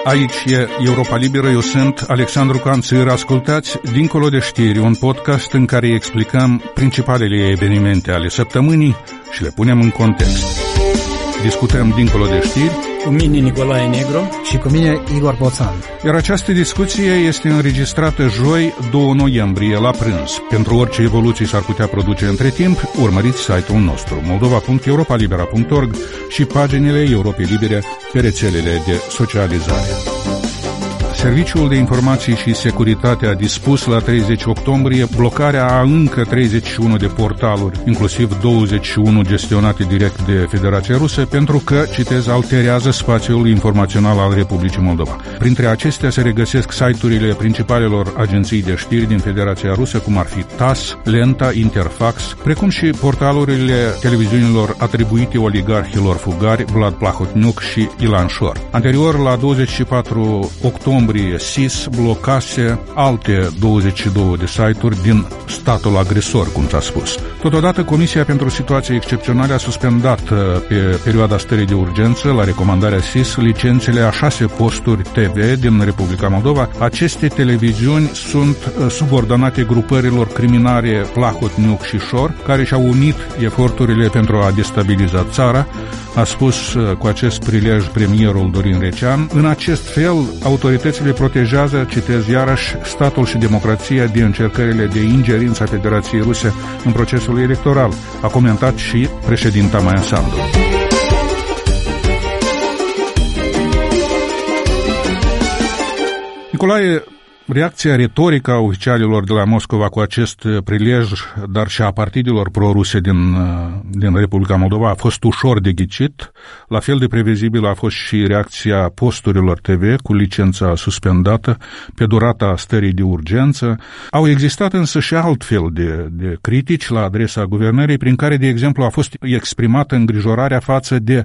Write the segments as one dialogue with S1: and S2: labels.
S1: Aici e Europa Liberă, eu sunt Alexandru Canțir. Ascultați Dincolo de știri, un podcast în care explicăm principalele evenimente ale săptămânii și le punem în context. Discutăm Dincolo de știri
S2: cu mine Nicolae Negru
S3: și cu mine Igor Boțan.
S1: Iar această discuție este înregistrată joi, 2 noiembrie, la prânz. Pentru orice evoluții s-ar putea produce între timp, urmăriți site-ul nostru moldova.europalibera.org și paginile Europei Libere pe rețelele de socializare. Serviciul de Informații și Securitate a dispus la 30 octombrie blocarea a încă 31 de portaluri, inclusiv 21 gestionate direct de Federația Rusă, pentru că, citez, alterează spațiul informațional al Republicii Moldova. Printre acestea se regăsesc site-urile principalelor agenții de știri din Federația Rusă, cum ar fi TASS, Lenta, Interfax, precum și portalurile televiziunilor atribuite oligarhilor fugari Vlad Plahotniuc și Ilan Șor. Anterior, la 24 octombrie, SIS blocase alte 22 de site-uri din statul agresor, cum s-a spus. Totodată, Comisia pentru Situații Excepționale a suspendat pe perioada stării de urgență, la recomandarea SIS, licențele a 6 posturi TV din Republica Moldova. Aceste televiziuni sunt subordonate grupărilor criminale Plahotniuc și Șor, care și-au unit eforturile pentru a destabiliza țara, a spus cu acest prilej premierul Dorin Recean. În acest fel, autoritățile protejează, citez iarăși, statul și democrația de încercările de ingerință a Federației Ruse în procesul electoral, a comentat și președinta Maia Sandu. Nicolae, reacția retorică a oficialilor de la Moscova cu acest prilej, dar și a partidelor pro-ruse din Republica Moldova, a fost ușor de ghicit. La fel de previzibil a fost și reacția posturilor TV cu licența suspendată pe durata stării de urgență. Au existat însă și altfel de critici la adresa guvernării, prin care, de exemplu, a fost exprimată îngrijorarea față de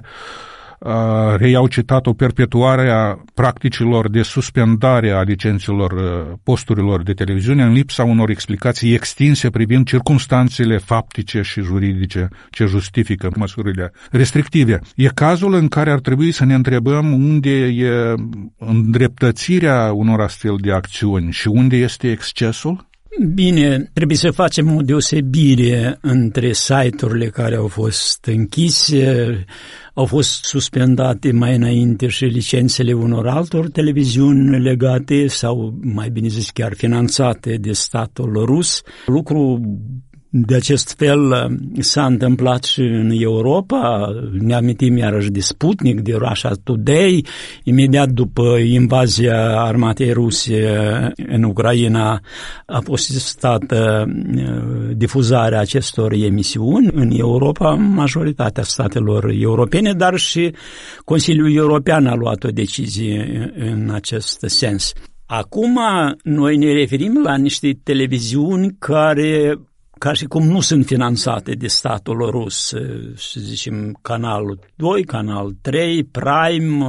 S1: reiau citatul, perpetuarea practicilor de suspendare a licențelor posturilor de televiziune în lipsa unor explicații extinse privind circumstanțele faptice și juridice ce justifică măsurile restrictive. E cazul în care ar trebui să ne întrebăm unde e îndreptățirea unor astfel de acțiuni și unde este excesul?
S2: Bine, trebuie să facem o deosebire între site-urile care au fost închise, au fost suspendate mai înainte și licențele unor altor televiziuni legate sau, mai bine zis, chiar finanțate de statul rus. Lucru de acest fel s-a întâmplat și în Europa. Ne amintim iarăși de Sputnik, de Russia Today. Imediat după invazia armatei ruse în Ucraina a posistată difuzarea acestor emisiuni în Europa, majoritatea statelor europene, dar și Consiliul European a luat o decizie în acest sens. Acum noi ne referim la niște televiziuni care ca și cum nu sunt finanțate de statul rus, să zicem Canalul 2, Canal 3, Prime,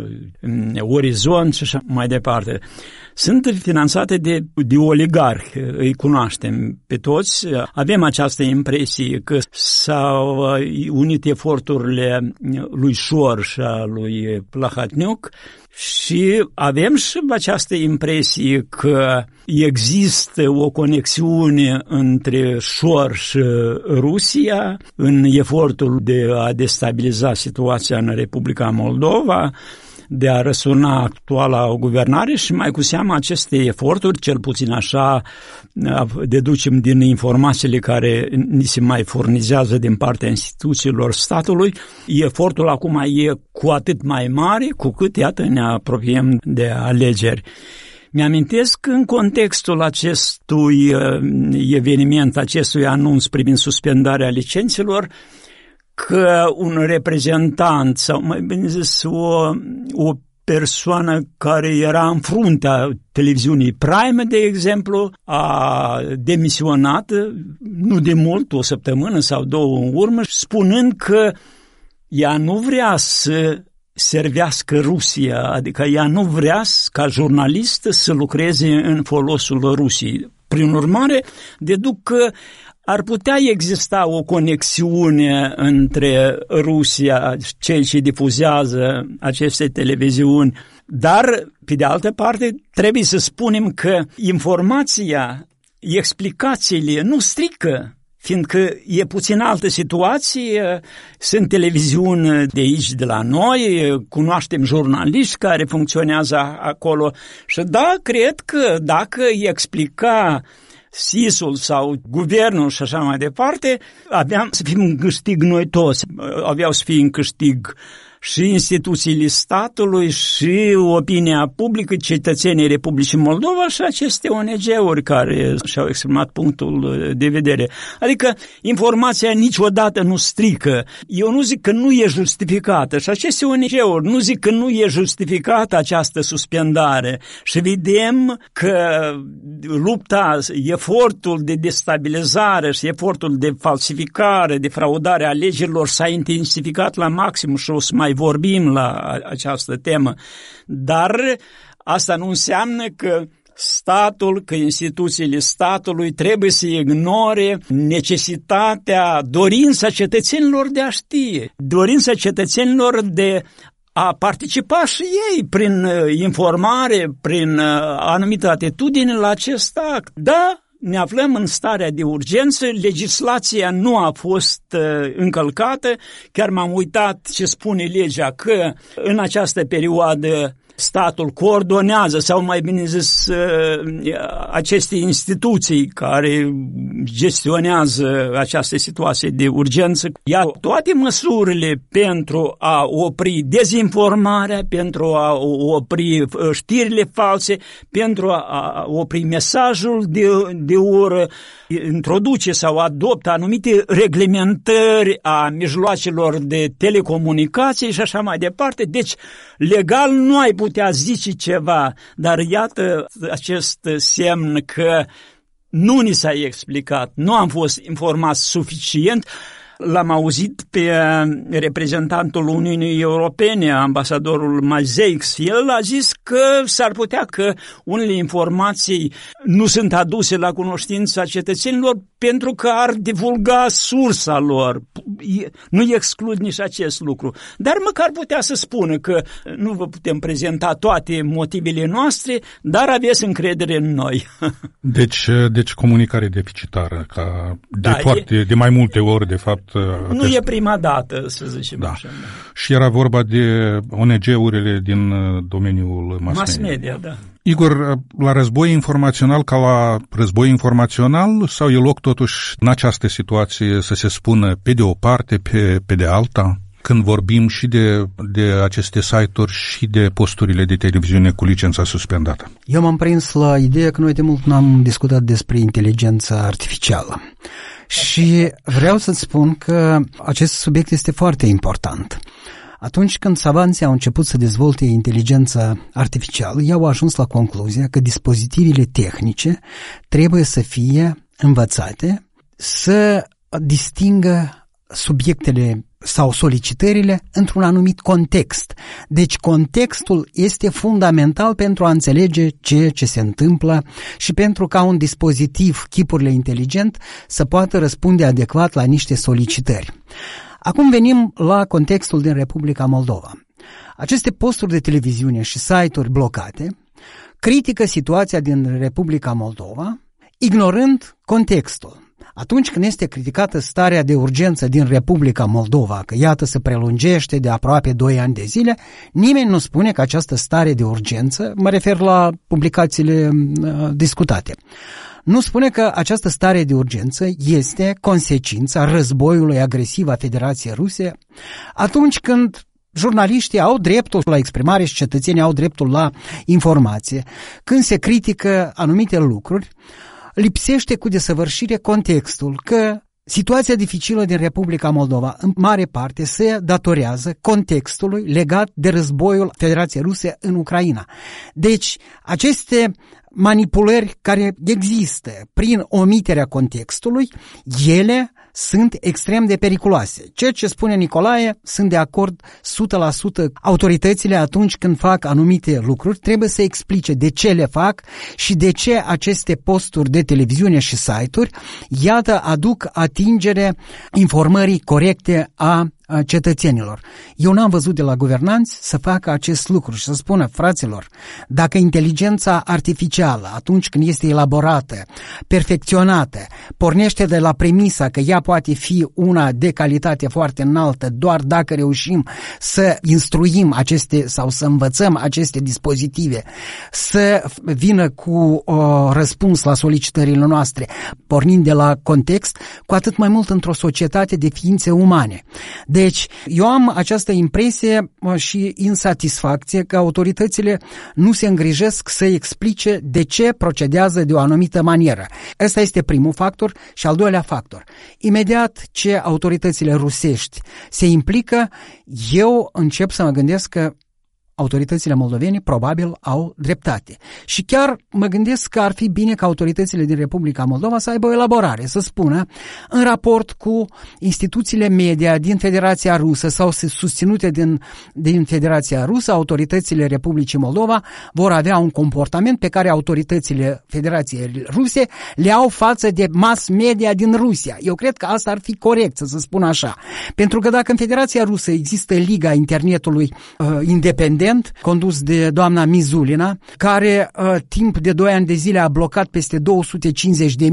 S2: Orizont și așa mai departe. Sunt finanțate de oligarhi, îi cunoaștem pe toți. Avem această impresie că s-au unit eforturile lui Șor și a lui Plahotniuc și avem și această impresie că există o conexiune între Șor și Rusia în efortul de a destabiliza situația în Republica Moldova, de a răsurna actuala guvernare și mai cu seamă aceste eforturi, cel puțin așa deducem din informațiile care ni se mai furnizează din partea instituțiilor statului, efortul acum e cu atât mai mare cu cât, iată, ne apropiem de alegeri. Mi-amintesc în contextul acestui eveniment, acestui anunț privind suspendarea licențelor, că un reprezentant sau mai bine zis o persoană care era în fruntea televiziunii Prime, de exemplu, a demisionat nu de mult, o săptămână sau două în urmă, spunând că ea nu vrea să servească Rusia, adică ea nu vrea ca jurnalistă să lucreze în folosul Rusiei. Prin urmare, deduc că ar putea exista o conexiune între Rusia, cei ce difuzează aceste televiziuni, Dar, pe de altă parte, trebuie să spunem că informația, explicațiile nu strică, fiindcă e puțin altă situație, sunt televiziuni de aici, de la noi, cunoaștem jurnaliști care funcționează acolo și da, cred că dacă îi explica SIS-ul sau guvernul și așa mai departe, aveam să fim în câștig noi toți, aveau să fie în câștig și instituțiile statului, și opinia publică, cetățenii Republicii Moldova și aceste ONG-uri care și-au exprimat punctul de vedere. Adică informația niciodată nu strică. Eu nu zic că nu e justificată și aceste ONG-uri nu zic că nu e justificată această suspendare și vedem că lupta, efortul de destabilizare și efortul de falsificare, de fraudare a alegerilor s-a intensificat la maxim și o să mai vorbim la această temă, dar asta nu înseamnă că statul, că instituțiile statului trebuie să ignore necesitatea, dorința cetățenilor de a ști, dorința cetățenilor de a participa și ei prin informare, prin anumită atitudine la acest act. Da, ne aflăm în starea de urgență, legislația nu a fost încălcată, chiar m-am uitat ce spune legea, că în această perioadă statul coordonează, sau mai bine zis, aceste instituții care gestionează această situație de urgență, ia toate măsurile pentru a opri dezinformarea, pentru a opri știrile false, pentru a opri mesajul de ură, introduce sau adoptă anumite reglementări a mijloacelor de telecomunicații și așa mai departe. Deci, legal nu ai putea zice ceva, dar iată acest semn că nu ni s-a explicat, nu am fost informați suficient. L-am auzit pe reprezentantul Uniunii Europene, ambasadorul Mazeix. El a zis că s-ar putea că unele informații nu sunt aduse la cunoștința cetățenilor pentru că ar divulga sursa lor. Nu exclud nici acest lucru. Dar măcar putea să spună că nu vă putem prezenta toate motivele noastre, dar aveți încredere în noi.
S1: Deci comunicare deficitară, de mai multe ori, de fapt.
S2: Nu e prima dată, să zicem așa.
S1: Și era vorba de ONG-urile din domeniul mass media.
S2: Da.
S1: Igor, la război informațional ca la război informațional, sau e loc totuși în această situație să se spună pe de o parte, pe de alta, când vorbim și de aceste site-uri și de posturile de televiziune cu licența suspendată?
S3: Eu m-am prins la ideea că noi de mult n-am discutat despre inteligența artificială. Și vreau să-ți spun că acest subiect este foarte important. Atunci când savanții au început să dezvolte inteligența artificială, ei au ajuns la concluzia că dispozitivele tehnice trebuie să fie învățate să distingă subiectele sau solicitările într-un anumit context. Deci contextul este fundamental pentru a înțelege ce se întâmplă și pentru ca un dispozitiv, chipurile inteligent, să poată răspunde adecvat la niște solicitări. Acum venim la contextul din Republica Moldova. Aceste posturi de televiziune și site-uri blocate critică situația din Republica Moldova, ignorând contextul. Atunci când este criticată starea de urgență din Republica Moldova, că iată se prelungește de aproape 2 ani de zile, nimeni nu spune că această stare de urgență, mă refer la publicațiile discutate, nu spune că această stare de urgență este consecința războiului agresiv a Federației Ruse, atunci când jurnaliștii au dreptul la exprimare și cetățenii au dreptul la informație. Când se critică anumite lucruri, lipsește cu desăvârșire contextul, că situația dificilă din Republica Moldova în mare parte se datorează contextului legat de războiul Federației Ruse în Ucraina. Deci, aceste manipulări care există prin omiterea contextului, ele sunt extrem de periculoase. Ceea ce spune Nicolae, sunt de acord 100%. Autoritățile atunci când fac anumite lucruri trebuie să explice de ce le fac și de ce aceste posturi de televiziune și site-uri, iată, aduc atingere informării corecte a cetățenilor. Eu n-am văzut de la guvernanți să facă acest lucru și să spună, fraților, dacă inteligența artificială, atunci când este elaborată, perfecționată, pornește de la premisa că ea poate fi una de calitate foarte înaltă doar dacă reușim să instruim aceste sau să învățăm aceste dispozitive, să vină cu răspuns la solicitările noastre, pornind de la context, cu atât mai mult într-o societate de ființe umane. Deci, eu am această impresie și insatisfacție că autoritățile nu se îngrijesc să explice de ce procedează de o anumită manieră. Ăsta este primul factor și al doilea factor. Imediat ce autoritățile rusești se implică, eu încep să mă gândesc că autoritățile moldovene probabil au dreptate. Și chiar mă gândesc că ar fi bine ca autoritățile din Republica Moldova să aibă o elaborare, să spună, în raport cu instituțiile media din Federația Rusă sau susținute din Federația Rusă, autoritățile Republicii Moldova vor avea un comportament pe care autoritățile Federației Ruse le au față de mass media din Rusia. Eu cred că asta ar fi corect, să spun așa. Pentru că dacă în Federația Rusă există Liga Internetului independent, condus de doamna Mizulina, care timp de 2 ani de zile a blocat peste 250.000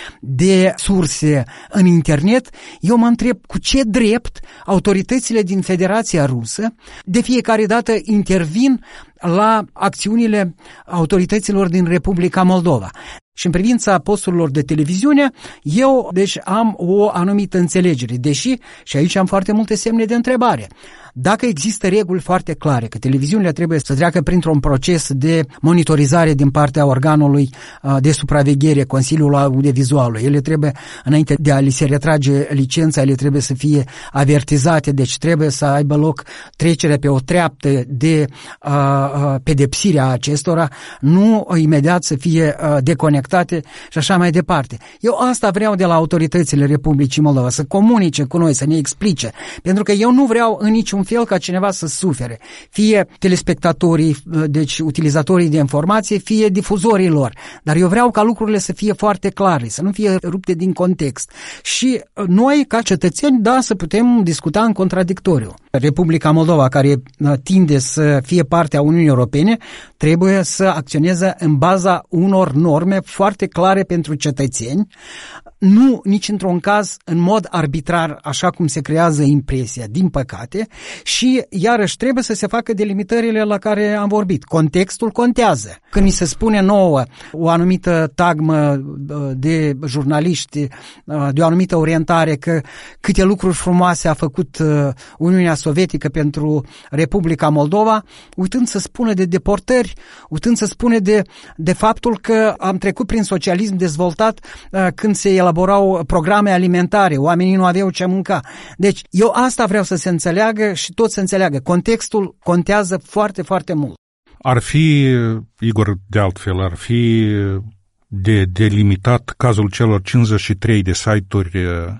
S3: de surse în internet, eu mă întreb cu ce drept autoritățile din Federația Rusă de fiecare dată intervin la acțiunile autorităților din Republica Moldova. Și în privința posturilor de televiziune, eu deci am o anumită înțelegere, deși, și aici am foarte multe semne de întrebare, dacă există reguli foarte clare că televiziunile trebuie să treacă printr-un proces de monitorizare din partea organului de supraveghere, Consiliul Audiovizualului, ele trebuie, înainte de a li se retrage licența, ele trebuie să fie avertizate, deci trebuie să aibă loc trecerea pe o treaptă de pedepsirea acestora, nu imediat să fie deconectate și așa mai departe. Eu asta vreau de la autoritățile Republicii Moldova, să comunice cu noi, să ne explice, pentru că eu nu vreau în niciun fel ca cineva să sufere, fie telespectatorii, deci utilizatorii de informație, fie difuzorii lor. Dar eu vreau ca lucrurile să fie foarte clare, să nu fie rupte din context. Și noi, ca cetățeni, da, să putem discuta în contradictoriu. Republica Moldova, care tinde să fie parte a Uniunii Europene, trebuie să acționeze în baza unor norme foarte clare pentru cetățeni, nu nici într-un caz în mod arbitrar, așa cum se creează impresia, din păcate, și iarăși trebuie să se facă delimitările la care am vorbit. Contextul contează. Când mi se spune nouă o anumită tagmă de jurnaliști, de o anumită orientare, că câte lucruri frumoase a făcut Uniunea Sovietică pentru Republica Moldova, uitând să spună de deportări, uitând să spune de faptul că am trecut prin socialism dezvoltat când se elaborau programe alimentare, oamenii nu aveau ce mânca. Deci eu asta vreau să se înțeleagă și tot să înțeleagă. Contextul contează foarte, foarte mult.
S1: Ar fi, Igor, de altfel, ar fi de delimitat cazul celor 53 de site-uri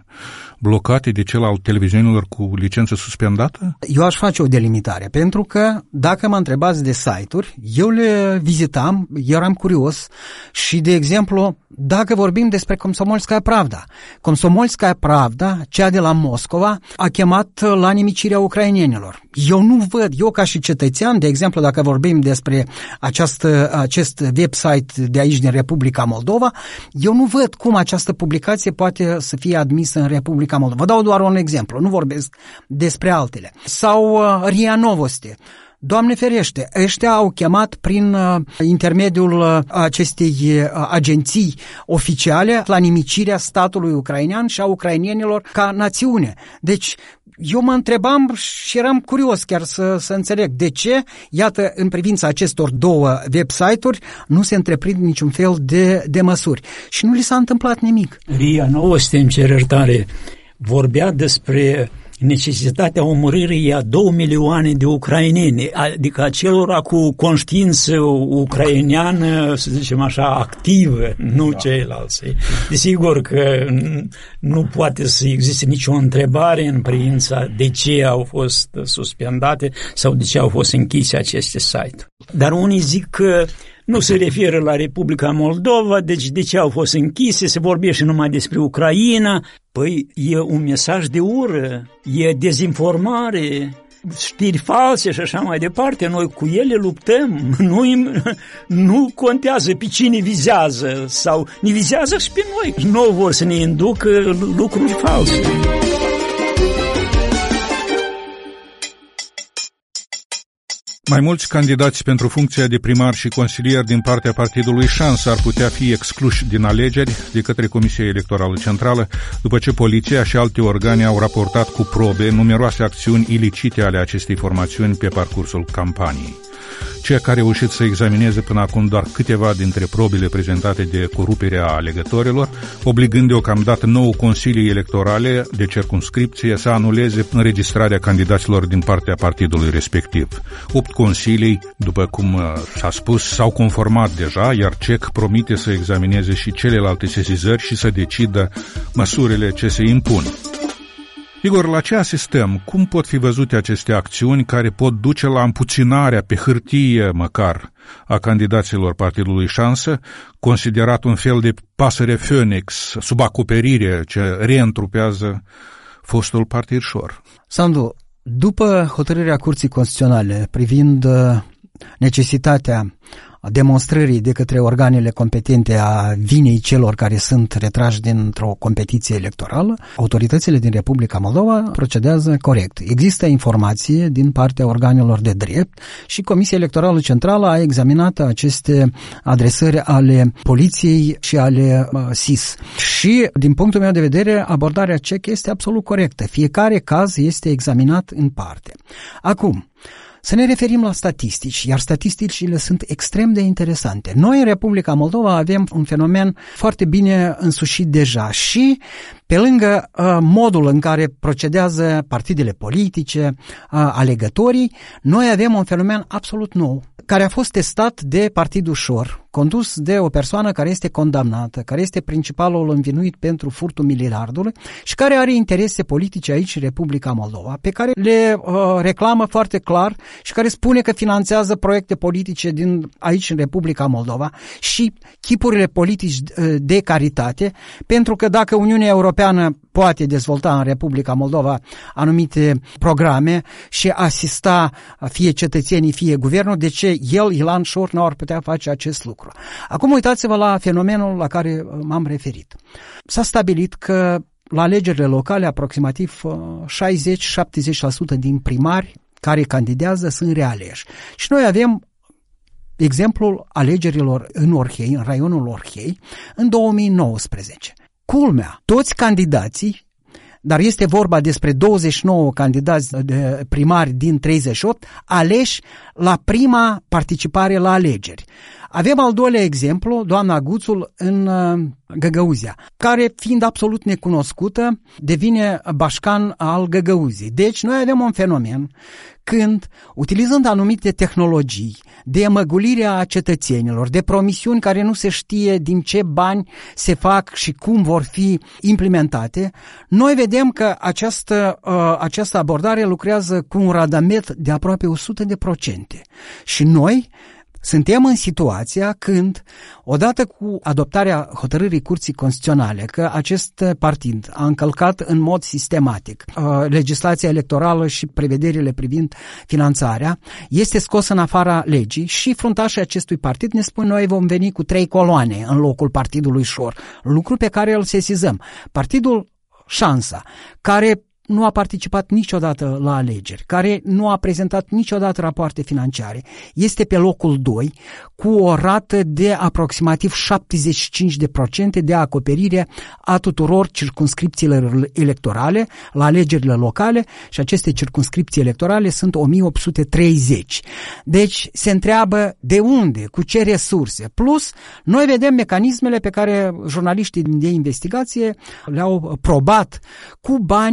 S1: blocate de cel al televiziunilor cu licență suspendată?
S3: Eu aș face o delimitare, pentru că dacă mă întrebați de site-uri, eu le vizitam, eram curios și, de exemplu, dacă vorbim despre Komsomolskaya Pravda. Komsomolskaya Pravda, cea de la Moscova, a chemat la nimicirea ucrainenilor. Eu nu văd, eu ca și cetățean, de exemplu, dacă vorbim despre acest website de aici din Republica Moldova, eu nu văd cum această publicație poate să fie admisă în Republica Moldova. Vă dau doar un exemplu, nu vorbesc despre altele. Sau RIA Novosti. Doamne ferește, ăștia au chemat prin intermediul acestei agenții oficiale la nimicirea statului ucrainean și a ucrainienilor ca națiune. Deci, eu mă întrebam și eram curios chiar să înțeleg de ce, iată, în privința acestor două website-uri nu se întreprind niciun fel de măsuri. Și nu li s-a întâmplat nimic.
S2: RIA Novosti, îmi cer iertare, vorbea despre necesitatea omorârii a 2 milioane de ucraineni, adică acelora cu conștiință ucraineană, să zicem așa, activă, nu ceilalți. Desigur că nu poate să existe nicio întrebare în privința de ce au fost suspendate sau de ce au fost închise aceste site-uri. Dar unii zic că nu se referă la Republica Moldova, deci de ce au fost închise, se vorbește numai despre Ucraina. Păi e un mesaj de ură, e dezinformare, știri false și așa mai departe. Noi cu ele luptăm, nu contează pe cine vizează sau ne vizează și pe noi. Nu vor să ne inducă lucruri false.
S1: Mai mulți candidați pentru funcția de primar și consilier din partea partidului Șansă ar putea fi excluși din alegeri de către Comisia Electorală Centrală, după ce poliția și alte organe au raportat cu probe numeroase acțiuni ilicite ale acestei formațiuni pe parcursul campaniei. Cei care au reușit să examineze până acum doar câteva dintre probele prezentate de coruperea alegătorilor, obligând deocamdată 9 consilii electorale de circumscripție să anuleze înregistrarea candidaților din partea partidului respectiv. 8 consilii, după cum s-a spus, s-au conformat deja, iar CEC promite să examineze și celelalte sesizări și să decidă măsurile ce se impun. Igor, la ce asistăm? Cum pot fi văzute aceste acțiuni care pot duce la împuținarea pe hârtie, măcar, a candidaților partidului Șansă, considerat un fel de pasăre Phoenix sub acoperire ce reîntrupează fostul partid Șor?
S3: Sandu, după hotărârea Curții Constituționale privind necesitatea demonstrării de către organele competente a vinei celor care sunt retrași dintr-o competiție electorală, autoritățile din Republica Moldova procedează corect. Există informație din partea organelor de drept și Comisia Electorală Centrală a examinat aceste adresări ale poliției și ale SIS. Și, din punctul meu de vedere, abordarea CEC este absolut corectă. Fiecare caz este examinat în parte. Acum, să ne referim la statistici, iar statisticile sunt extrem de interesante. Noi în Republica Moldova avem un fenomen foarte bine însușit deja și pe lângă modul în care procedează partidele politice, alegătorii, noi avem un fenomen absolut nou, care a fost testat de Partidul Șor, condus de o persoană care este condamnată, care este principalul învinuit pentru furtul miliardului și care are interese politice aici în Republica Moldova, pe care le reclamă foarte clar și care spune că finanțează proiecte politice din aici în Republica Moldova și chipurile politici de caritate, pentru că dacă Uniunea Europeană poate dezvolta în Republica Moldova anumite programe și asista fie cetățenii, fie guvernul, de ce el, Ilan Șor, nu ar putea face acest lucru? Acum uitați-vă la fenomenul la care m-am referit. S-a stabilit că la alegerile locale aproximativ 60-70% din primari care candidează sunt realeși. Și noi avem exemplul alegerilor în Orhei, în raionul Orhei, în 2019. Culmea, toți candidații, dar este vorba despre 29 candidați de primari din 38, aleși la prima participare la alegeri. Avem al doilea exemplu, doamna Guțul în Găgăuzia, care, fiind absolut necunoscută, devine bașcan al Găgăuziei. Deci noi avem un fenomen când, utilizând anumite tehnologii de măgulire a cetățenilor, de promisiuni care nu se știe din ce bani se fac și cum vor fi implementate, noi vedem că această abordare lucrează cu un randament de aproape 100%. Și noi suntem în situația când, odată cu adoptarea hotărârii Curții Constituționale că acest partid a încălcat în mod sistematic legislația electorală și prevederile privind finanțarea, este scos în afara legii și fruntașii acestui partid ne spun: noi vom veni cu 3 coloane în locul partidului Șor, lucru pe care îl sesizăm. Partidul Șansa, care nu a participat niciodată la alegeri, care nu a prezentat niciodată rapoarte financiare, este pe locul 2 cu o rată de aproximativ 75% de acoperire a tuturor circumscripțiilor electorale la alegerile locale și aceste circumscripții electorale sunt 1830. Deci se întreabă de unde, cu ce resurse. Plus, noi vedem mecanismele pe care jurnaliștii de investigație le-au probat cu bani care vin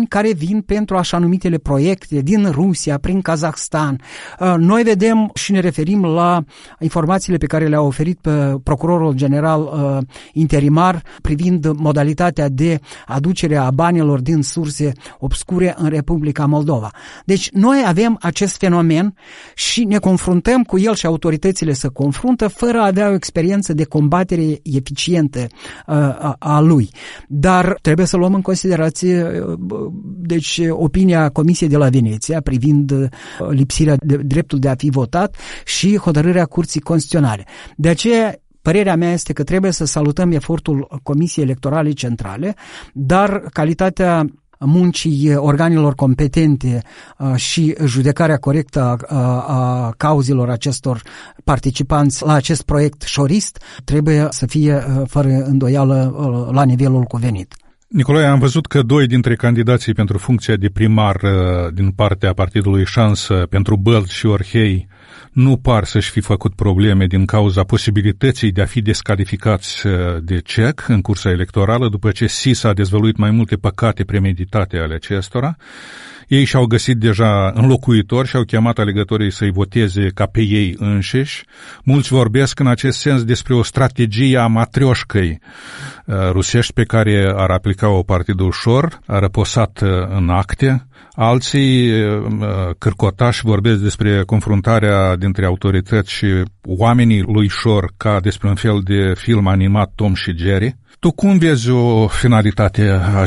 S3: vin pentru așa numitele proiecte din Rusia, prin Kazahstan. Noi vedem și ne referim la informațiile pe care le-a oferit procurorul general interimar privind modalitatea de aducere a banilor din surse obscure în Republica Moldova. Deci noi avem acest fenomen și ne confruntăm cu el și autoritățile se confruntă fără a avea o experiență de combatere eficientă a lui. Dar trebuie să luăm în considerație deci opinia Comisiei de la Veneția privind lipsirea de dreptul de a fi votat și hotărârea Curții Constituționale. De aceea părerea mea este că trebuie să salutăm efortul Comisiei Electorale Centrale, dar calitatea muncii organelor competente și judecarea corectă a cauzelor acestor participanți la acest proiect șorist trebuie să fie fără îndoială la nivelul cuvenit.
S1: Nicolae, am văzut că 2 dintre candidații pentru funcția de primar din partea partidului Șansă pentru Bălți și Orhei nu par să-și fi făcut probleme din cauza posibilității de a fi descalificați de CEC în cursa electorală, după ce SIS a dezvăluit mai multe păcate premeditate ale acestora. Ei și-au găsit deja înlocuitori și au chemat alegătorii să-i voteze ca pe ei înșiși. Mulți vorbesc în acest sens despre o strategie a matrioșcăi rusești pe care ar aplica-o partidul ușor, răposat în acte. Alții cârcotași vorbesc despre confruntarea dintre autorități și oamenii lui Șor ca despre un fel de film animat Tom și Jerry. Tu cum vezi o finalitate a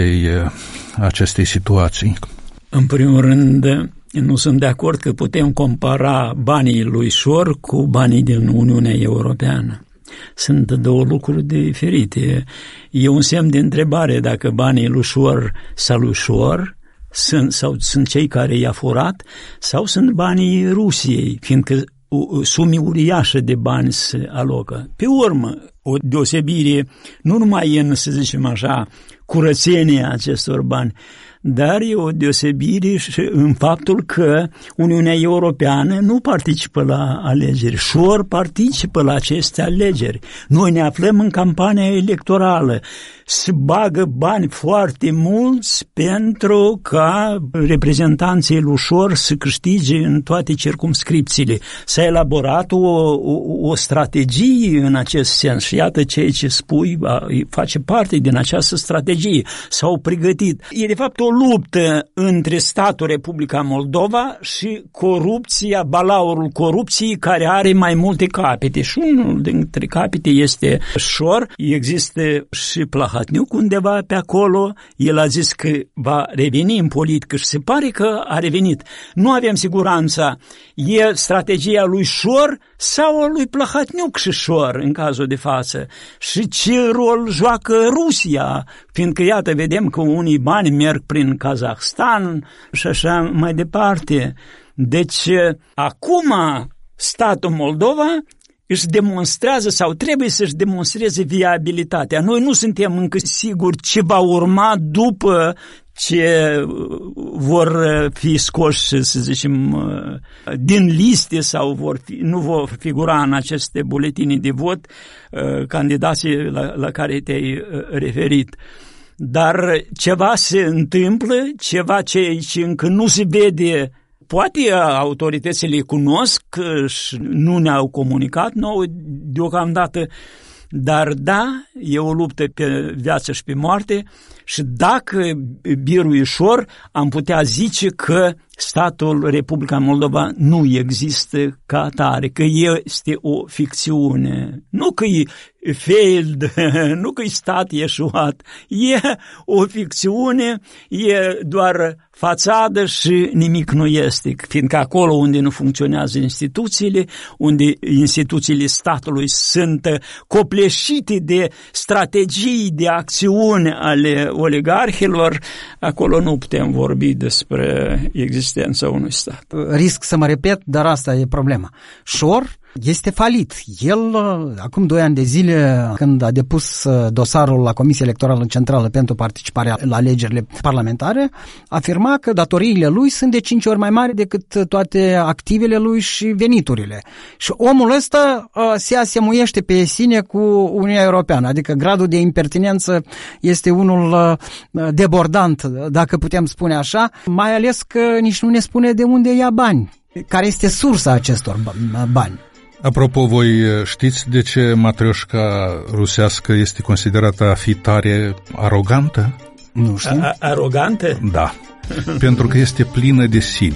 S1: acestei situații?
S2: În primul rând, nu sunt de acord că putem compara banii lui Șor cu banii din Uniunea Europeană. Sunt două lucruri diferite. E un semn de întrebare dacă banii lui Șor sau lui Șor sunt cei care i-a furat sau sunt banii Rusiei, fiindcă sume uriașe de bani se alocă. Pe urmă, o deosebire nu numai în, să zicem așa, curățenia acestor bani, dar e o deosebire și în faptul că Uniunea Europeană nu participă la alegeri. Șor participă la aceste alegeri. Noi ne aflăm în campania electorală. Se bagă bani foarte mulți pentru ca reprezentanții lui Șor să câștige în toate circumscripțiile. S-a elaborat o strategie în acest sens și iată ceea ce spui face parte din această strategie. S-au pregătit. E de fapt o luptă între statul Republica Moldova și corupția, balaurul corupției care are mai multe capete și unul dintre capete este Șor. Există și Plahatniuc undeva pe acolo, el a zis că va reveni în politică și se pare că a revenit. Nu avem siguranța, e strategia lui Șor sau lui Plahatniuc și Șor în cazul de față și ce rol joacă Rusia, fiindcă iată vedem că unii bani merg prin Kazahstan și așa mai departe. Deci acum statul Moldova își demonstrează sau trebuie să-și demonstreze viabilitatea. Noi nu suntem încă siguri ce va urma după ce vor fi scoși, să zicem, din liste sau nu vor figura în aceste buletine de vot candidații la care te-ai referit. Dar ceva se întâmplă, ceva ce încă nu se vede. Poate autoritățile cunosc și nu ne-au comunicat nouă deocamdată, dar da, e o luptă pe viață și pe moarte și dacă birui Șor, am putea zice că statul Republica Moldova nu există ca atare, că este o ficțiune. Nu că e failed, nu că e stat eșuat, e o ficțiune, e doar fațadă și nimic nu este, fiindcă acolo unde nu funcționează instituțiile, unde instituțiile statului sunt copleșite de strategii de acțiune ale oligarhilor, acolo nu putem vorbi despre existența unui stat.
S3: Risc să mă repet, dar asta e problema. Șor este falit. El, acum 2 ani de zile, când a depus dosarul la Comisia Electorală Centrală pentru participarea la alegerile parlamentare, afirma că datoriile lui sunt de 5 ori mai mari decât toate activele lui și veniturile. Și omul ăsta se asemuiește pe sine cu Uniunea Europeană, adică gradul de impertinență este unul debordant, dacă putem spune așa, mai ales că nici nu ne spune de unde ia bani, care este sursa acestor bani.
S1: Apropo, voi știți de ce matrioșca rusească este considerată a fi tare arogantă?
S3: Nu știu.
S2: Arogantă?
S1: Da, pentru că este plină de sine.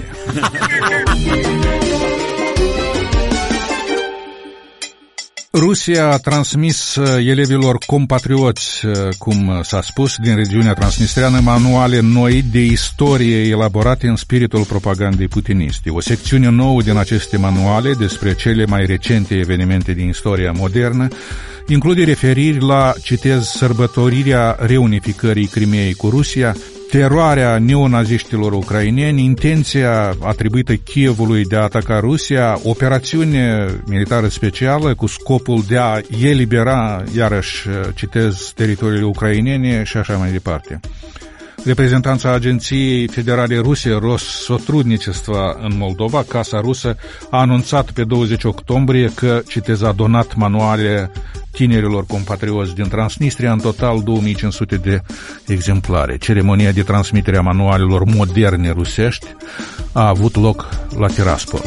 S1: Rusia a transmis elevilor compatrioți, cum s-a spus, din regiunea transnistreană, manuale noi de istorie elaborate în spiritul propagandei putiniste. O secțiune nouă din aceste manuale despre cele mai recente evenimente din istoria modernă include referiri la, citez, sărbătorirea reunificării Crimeei cu Rusia, teroarea neonaziștilor ucraineni, intenția atribuită Kievului de a ataca Rusia, operațiune militară specială cu scopul de a elibera, iarăși, citez, teritoriile ucrainene și așa mai departe. Reprezentanța Agenției Federale Ruse Rosotrudnicestva în Moldova, Casa Rusă, a anunțat pe 20 octombrie că, citez, a donat manuale tinerilor compatrioți din Transnistria, în total 2500 de exemplare. Ceremonia de transmitere a manualelor moderne rusești a avut loc la Tiraspol.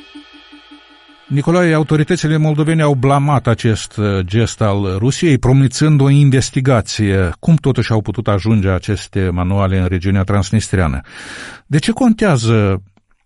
S1: Nicolae, autoritățile moldovene au blamat acest gest al Rusiei, promițând o investigație. Cum totuși au putut ajunge aceste manuale în regiunea transnistreană? De ce contează,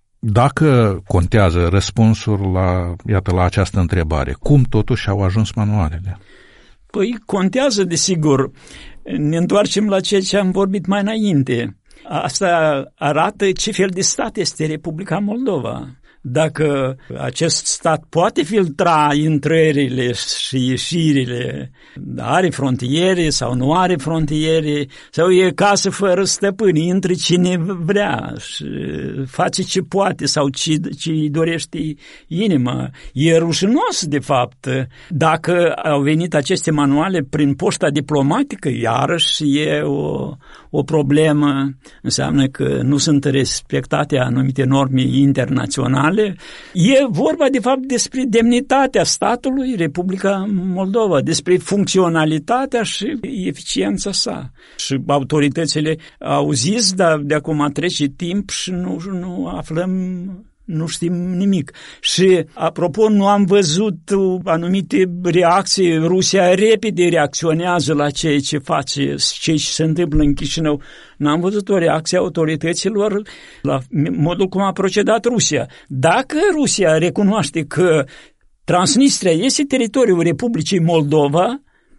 S1: dacă contează, răspunsul la această întrebare? Cum totuși au ajuns manualele?
S2: Păi contează, desigur. Ne întoarcem la ceea ce am vorbit mai înainte. Asta arată ce fel de stat este Republica Moldova. Dacă acest stat poate filtra intrările și ieșirile, are frontiere sau nu are frontiere, sau e casă fără stăpân, intră cine vrea și face ce poate sau ce îi dorește inima. E rușinos, de fapt. Dacă au venit aceste manuale prin poșta diplomatică, iarăși e o problemă, înseamnă că nu sunt respectate anumite norme internaționale. E vorba, de fapt, despre demnitatea statului Republica Moldova, despre funcționalitatea și eficiența sa. Și autoritățile au zis, dar de acum trece timp și nu aflăm, nu știm nimic. Și, apropo, nu am văzut anumite reacții. Rusia repede reacționează la ceea ce face, ce se întâmplă în Chișinău. N-am văzut o reacție a autorităților la modul cum a procedat Rusia. Dacă Rusia recunoaște că Transnistria este teritoriul Republicii Moldova,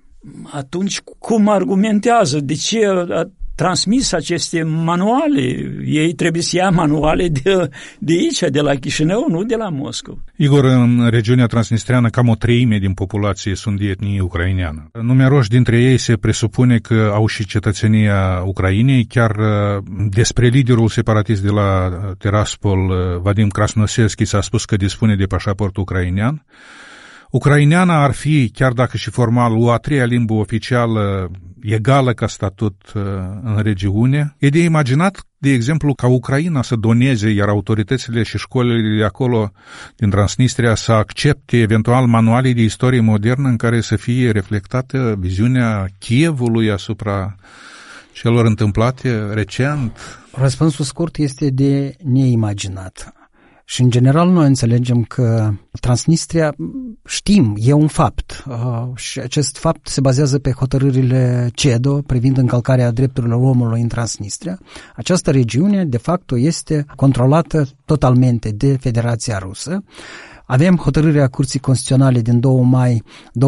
S2: atunci cum argumentează? De ce a transmis aceste manuale? Ei trebuie să ia manuale de aici, de la Chișinău, nu de la Moscova.
S1: Igor, în regiunea transnistreană cam 1/3 din populație sunt de etnie ucraineană. Numeroși dintre ei se presupune că au și cetățenia Ucrainei. Chiar despre liderul separatist de la Tiraspol, Vadim Krasnoselski, s-a spus că dispune de pașaport ucrainean. Ucraineana ar fi, chiar dacă și formal, o a treia limbă oficială egală ca statut în regiune. E de imaginat, de exemplu, ca Ucraina să doneze, iar autoritățile și școlile de acolo, din Transnistria, să accepte eventual manuale de istorie modernă în care să fie reflectată viziunea Kievului asupra celor întâmplate recent?
S3: Răspunsul scurt este de neimaginat. Și, în general, noi înțelegem că Transnistria, știm, e un fapt și acest fapt se bazează pe hotărârile CEDO privind încălcarea drepturilor omului în Transnistria. Această regiune, de fapt, este controlată totalmente de Federația Rusă. Avem hotărârea Curții Constituționale din 2 mai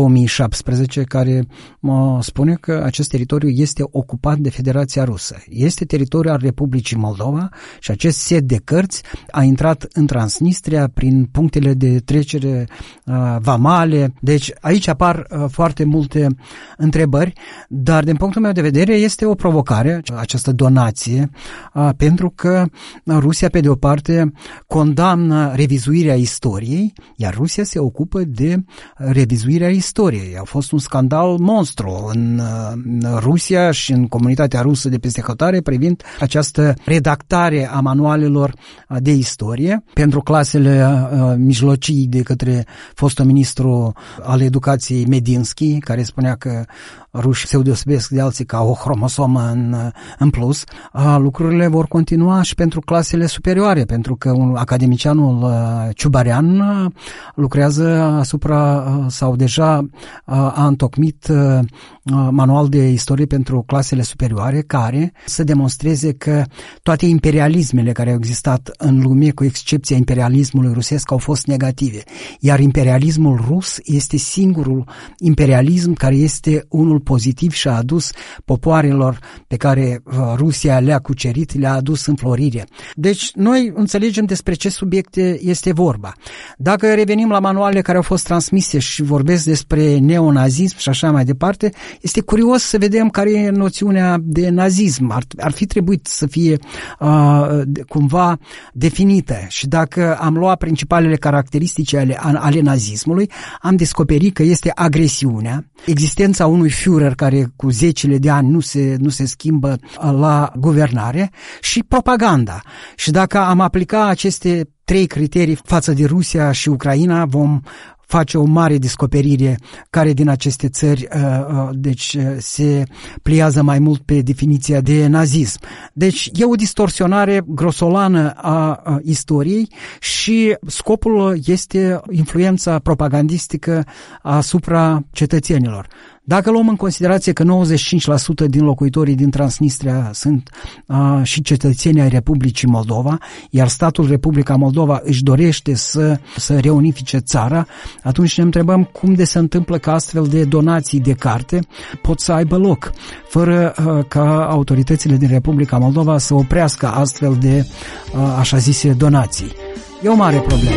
S3: 2017 care spune că acest teritoriu este ocupat de Federația Rusă. Este teritoriul al Republicii Moldova și acest set de cărți a intrat în Transnistria prin punctele de trecere vamale. Deci aici apar foarte multe întrebări, dar din punctul meu de vedere este o provocare, această donație, pentru că Rusia, pe de o parte, condamnă revizuirea istoriei, Ucrainei, iar Rusia se ocupă de revizuirea istoriei. A fost un scandal monstru în Rusia și în comunitatea rusă de peste hotare privind această redactare a manualelor de istorie pentru clasele mijlocii de către fostul ministru al educației Medinsky, care spunea că rușii se deosebesc de alții ca o cromosomă în plus. Lucrurile vor continua și pentru clasele superioare, pentru că academicianul Ciubarian lucrează asupra sau deja a întocmit manual de istorie pentru clasele superioare care să demonstreze că toate imperialismele care au existat în lume, cu excepția imperialismului rusesc, au fost negative. Iar imperialismul rus este singurul imperialism care este unul pozitiv și a adus popoarelor pe care Rusia le-a cucerit, le-a adus înflorire. Deci noi înțelegem despre ce subiecte este vorba. Dacă revenim la manualele care au fost transmise și vorbesc despre neonazism și așa mai departe, este curios să vedem care e noțiunea de nazism. Ar fi trebuit să fie cumva definită și dacă am luat principalele caracteristici ale nazismului, am descoperit că este agresiunea, existența unui Führer care cu zecile de ani nu se schimbă la guvernare și propaganda. Și dacă am aplica aceste 3 criterii față de Rusia și Ucraina, vom face o mare descoperire care din aceste țări se pliază mai mult pe definiția de nazism. Deci e o distorsionare grosolană a istoriei și scopul este influența propagandistică asupra cetățenilor. Dacă luăm în considerație că 95% din locuitorii din Transnistria sunt și cetățenii ai Republicii Moldova, iar statul Republica Moldova își dorește să reunifice țara, atunci ne întrebăm cum de se întâmplă că astfel de donații de carte pot să aibă loc, fără ca autoritățile din Republica Moldova să oprească astfel de așa zise donații. E o mare problemă.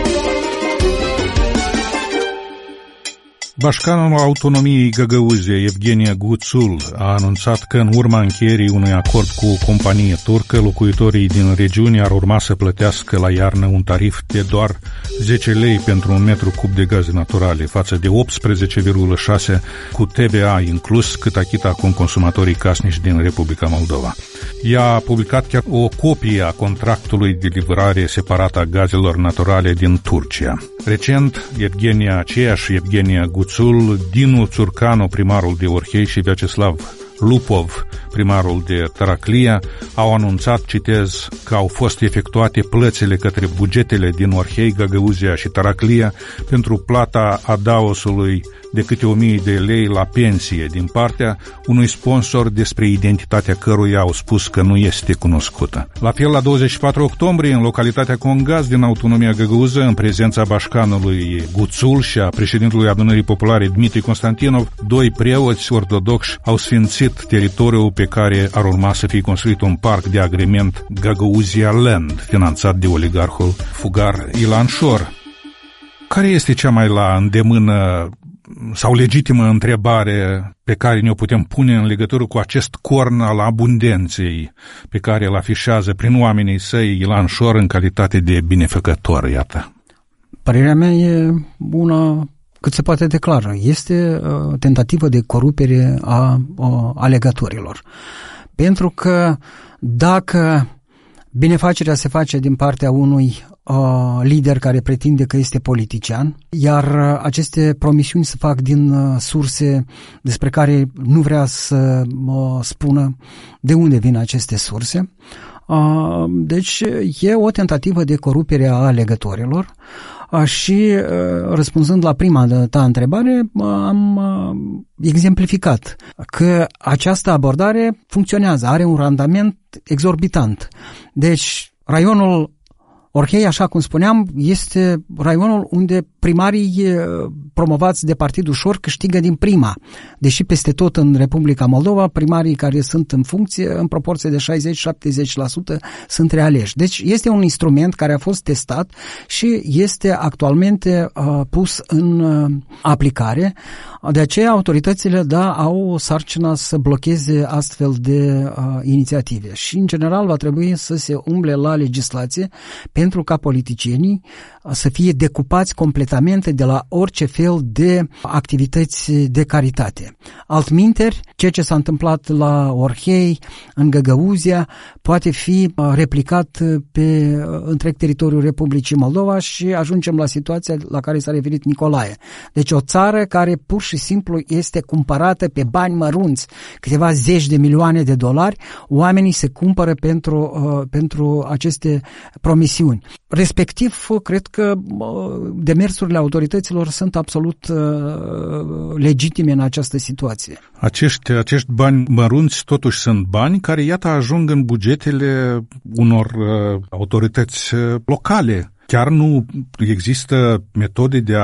S1: Bașcanul autonomiei Găgăuziei, Evgenia Guțul, a anunțat că în urma încheierii unui acord cu o companie turcă, locuitorii din regiune ar urma să plătească la iarnă un tarif de doar 10 lei pentru un metru cub de gaze naturale, față de 18,6 cu TVA inclus, cât achită acum consumatorii casnici din Republica Moldova. Ea a publicat chiar o copie a contractului de livrare separată a gazelor naturale din Turcia. Recent, aceeași Evgenia Guțul, Dinu Țurcanu, primarul de Orhei, și Vyacheslav Lupov, primarul de Taraclia, au anunțat, citez, că au fost efectuate plățile către bugetele din Orhei, Găgăuzia și Taraclia pentru plata adaosului de câte 1000 de lei la pensie din partea unui sponsor despre identitatea căruia au spus că nu este cunoscută. La fel, la 24 octombrie, în localitatea Congaz din autonomia Găgăuză, în prezența bașcanului Guțul și a președintelui Adunării Populare Dmitri Constantinov, 2 preoți ortodoxi au sfințit teritoriul pe care ar urma să fie construit un parc de agrement Găgăuzia Land, finanțat de oligarhul fugar Ilan Șor. Care este cea mai la îndemână sau legitimă întrebare pe care ne-o putem pune în legătură cu acest corn al abundenței pe care îl afișează prin oamenii săi Ilan Șor în calitate de binefăcător, iată?
S3: Părerea mea e una cât se poate declară. Este o tentativă de corupere a alegătorilor. Pentru că dacă binefacerea se face din partea unui lider care pretinde că este politician, iar aceste promisiuni se fac din surse despre care nu vrea să spună de unde vin aceste surse. Deci e o tentativă de corupere a alegătorilor și răspunzând la prima ta întrebare, am exemplificat că această abordare funcționează, are un randament exorbitant. Deci raionul Orhei, așa cum spuneam, este raionul unde primarii promovați de Partidul Șor câștigă din prima. Deși peste tot în Republica Moldova, primarii care sunt în funcție, în proporție de 60-70%, sunt realeși. Deci este un instrument care a fost testat și este actualmente pus în aplicare. De aceea autoritățile, au sarcina să blocheze astfel de inițiative. Și, în general, va trebui să se umble la legislație pentru ca politicienii să fie decupați completamente de la orice fel de activități de caritate. Altminteri, ceea ce s-a întâmplat la Orhei, în Găgăuzia, poate fi replicat pe întreg teritoriul Republicii Moldova și ajungem la situația la care s-a referit Nicolae. Deci o țară care pur și simplu este cumpărată pe bani mărunți, câteva zeci de milioane de dolari, oamenii se cumpără pentru aceste promisiuni. Respectiv, cred că demersurile autorităților sunt absolut legitime în această situație.
S1: Acești bani mărunți totuși sunt bani care, iată, ajung în bugetele unor autorități locale. Chiar nu există metode de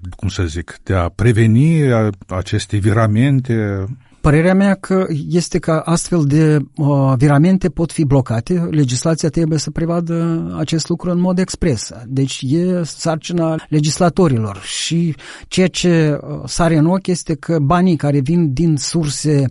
S1: a preveni aceste viramente?
S3: Părerea mea este că astfel de viramente pot fi blocate. Legislația trebuie să prevadă acest lucru în mod expres. Deci e sarcina legislatorilor și ceea ce sare în ochi este că banii care vin din surse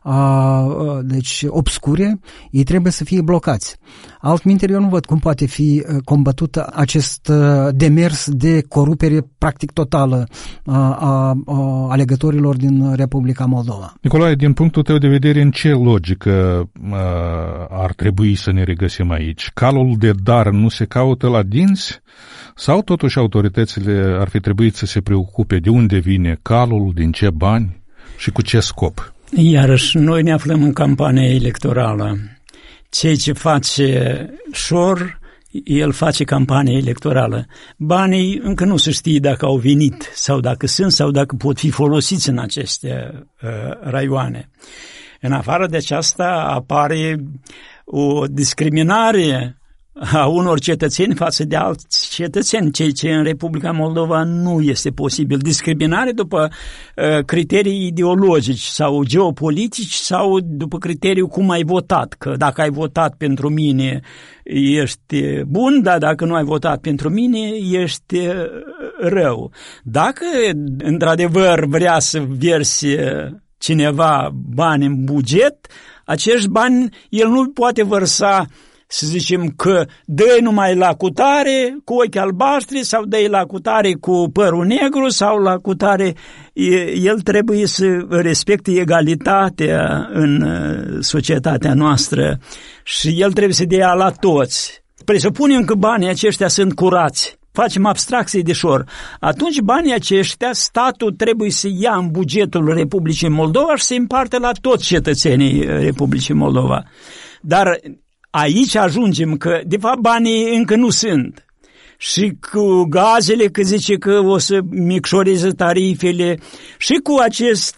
S3: deci obscure, ei trebuie să fie blocați. Altminteri, eu nu văd cum poate fi combătut acest demers de corupere practic totală a alegătorilor din Republica Moldova.
S1: Nicolae, din punctul tău de vedere, în ce logică ar trebui să ne regăsim aici? Calul de dar nu se caută la dinți? Sau totuși autoritățile ar fi trebuit să se preocupe de unde vine calul, din ce bani și cu ce scop?
S2: Iarăși, noi ne aflăm în campania electorală. Ceea ce face Șor, el face campanie electorală. Banii încă nu se știe dacă au venit sau dacă sunt sau dacă pot fi folosiți în aceste raioane. În afară de aceasta apare o discriminare a unor cetățeni față de alți cetățeni, ceea ce în Republica Moldova nu este posibil. Discriminare după criterii ideologici sau geopolitici sau după criteriul cum ai votat, că dacă ai votat pentru mine ești bun, dar dacă nu ai votat pentru mine ești rău. Dacă într-adevăr vrea să verse cineva bani în buget, acești bani el nu poate vărsa, să zicem că dă-i numai la cutare cu ochi albaștri sau dă-i la cutare cu părul negru sau la cutare. El trebuie să respecte egalitatea în societatea noastră și el trebuie să dea la toți. Presupunem că banii aceștia sunt curați. Facem abstracție de Șor. Atunci banii aceștia, statul trebuie să ia în bugetul Republicii Moldova și să împarte la toți cetățenii Republicii Moldova. Dar aici ajungem că, de fapt, banii încă nu sunt. Și cu gazele, că zice că o să micșoreze tarifele, și cu acest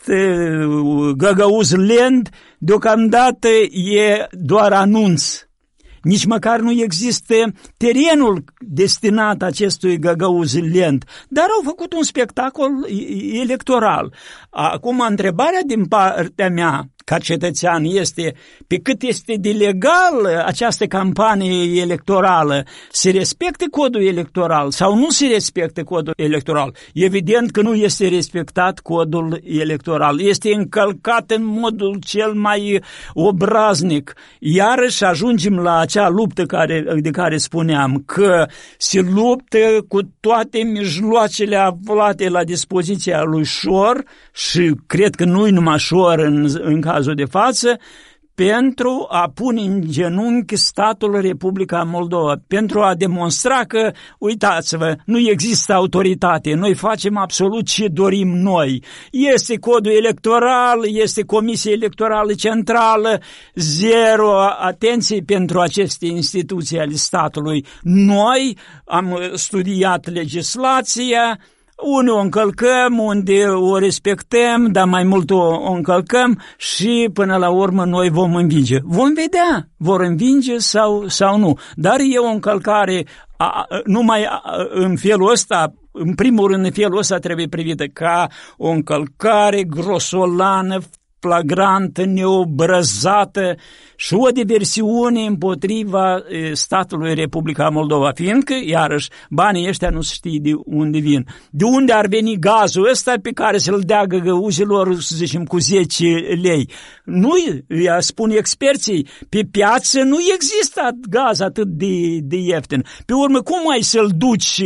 S2: Găgăuz Land, deocamdată e doar anunț. Nici măcar nu există terenul destinat acestui Găgăuz Land, dar au făcut un spectacol electoral. Acum, întrebarea din partea mea, ca cetățean, este pe cât este de legal această campanie electorală, se respectă codul electoral sau nu se respectă codul electoral? Evident că nu este respectat codul electoral, este încălcat în modul cel mai obraznic. Iarăși ajungem la acea luptă de care spuneam, că se luptă cu toate mijloacele aflate la dispoziția lui Șor și cred că nu-i numai Șor în cazul de față, pentru a pune în genunchi statul Republica Moldova, pentru a demonstra că, uitați-vă, nu există autoritate, noi facem absolut ce dorim noi. Este codul electoral, este Comisia Electorală Centrală, zero atenție pentru aceste instituții ale statului. Noi am studiat legislația, unde o încălcăm, unde o respectăm, dar mai mult o încălcăm și până la urmă noi vom învinge. Vom vedea, vor învinge sau nu. Dar e o încălcare numai în felul ăsta, în primul rând în felul ăsta trebuie privită ca o încălcare grosolană, flagrantă, neobrăzată și o diversiune împotriva statului Republica Moldova, fiindcă, iarăși, banii ăștia nu se știe de unde vin. De unde ar veni gazul ăsta pe care să-l dea găgăuzilor, să zicem, cu 10 lei? Nu, spun experții, pe piață nu există gaz atât de ieftin. Pe urmă, cum ai să-l duci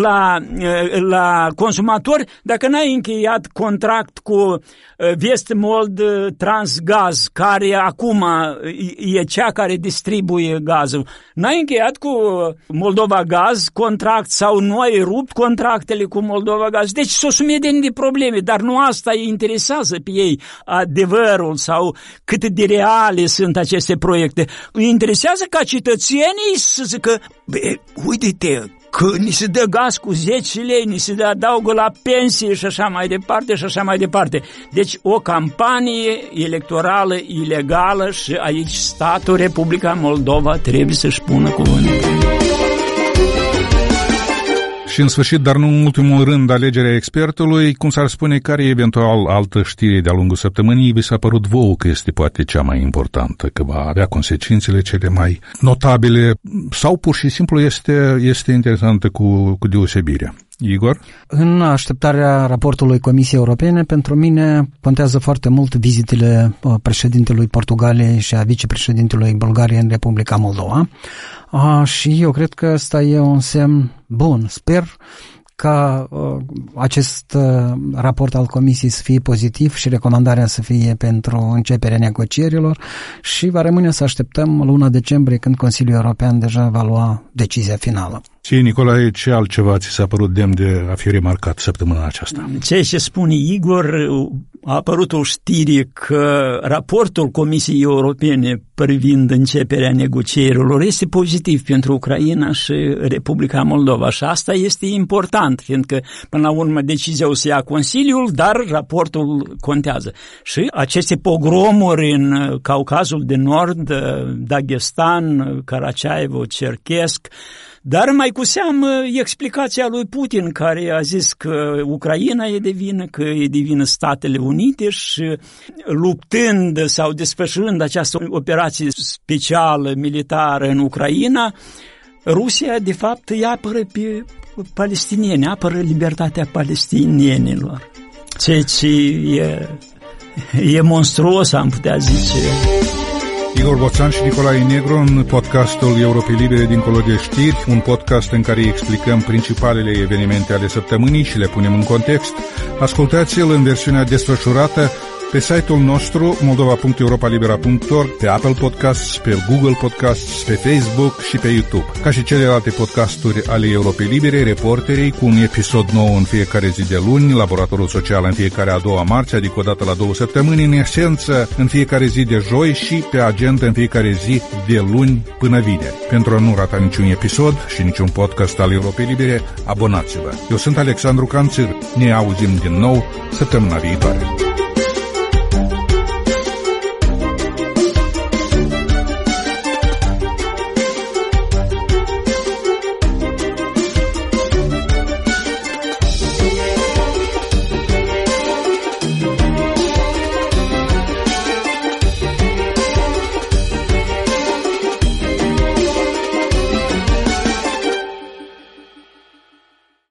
S2: la consumatori dacă n-ai încheiat contract cu Vestmold Transgaz, care acum e cea care distribuie gazul? N-ai încheiat cu Moldova Gaz contract sau nu ai rupt contractele cu Moldova Gaz? Deci s-o sumedenie de probleme, dar nu asta îi interesează pe ei, adevărul sau cât de reale sunt aceste proiecte. Îi interesează ca cetățenii să zică, uite-te, că ni se dă gaz cu 10 lei, ni se adaugă la pensie și așa mai departe și așa mai departe. Deci o campanie electorală ilegală și aici statul Republica Moldova trebuie să-și pună cuvântul.
S1: Și în sfârșit, dar nu în ultimul rând, alegerea expertului, cum s-ar spune, care e eventual altă știre de-a lungul săptămânii, vi s-a părut vouă că este poate cea mai importantă, că va avea consecințele cele mai notabile sau pur și simplu este interesantă cu deosebire? Igor?
S3: În așteptarea raportului Comisiei Europene, pentru mine contează foarte mult vizitele președintelui Portugaliei și a vicepreședintelui Bulgariei în Republica Moldova. Și eu cred că ăsta e un semn bun. Sper ca acest raport al Comisiei să fie pozitiv și recomandarea să fie pentru începerea negocierilor și va rămâne să așteptăm luna decembrie, când Consiliul European deja va lua decizia finală.
S1: Și, Nicolae, ce altceva ți s-a părut demn de a fi remarcat săptămâna aceasta?
S2: Ce spune Igor, a apărut o știre că raportul Comisiei Europene privind începerea negocierilor este pozitiv pentru Ucraina și Republica Moldova și asta este important, fiindcă până la urmă decizia o să ia Consiliul, dar raportul contează. Și aceste pogromuri în Caucazul de Nord, Dagestan, Karachaevo-Cherkessk, dar mai cu seamă explicația lui Putin, care a zis că Ucraina e de vină, că e de vină Statele Unite și luptând sau desfășurând această operație specială militară în Ucraina, Rusia de fapt îi apără pe palestinieni, apără libertatea palestinienilor. Ceea ce e monstruos, am putea zice.
S1: Igor Boțan și Nicolae Negru în podcastul Europei Libere dincolo de știri, un podcast în care explicăm principalele evenimente ale săptămânii și le punem în context. Ascultați-l în versiunea desfășurată pe site-ul nostru moldova.europalibera.org, pe Apple Podcasts, pe Google Podcasts, pe Facebook și pe YouTube. Ca și celelalte podcasturi ale Europei Libere, Reporterii, cu un episod nou în fiecare zi de luni, Laboratorul Social în fiecare a doua marți, adică o dată la 2 săptămâni, în esență în fiecare zi de joi și pe agenda în fiecare zi de luni până vineri. Pentru a nu rata niciun episod și niciun podcast al Europei Libere, abonați-vă. Eu sunt Alexandru Canțir. Ne auzim din nou săptămâna viitoare.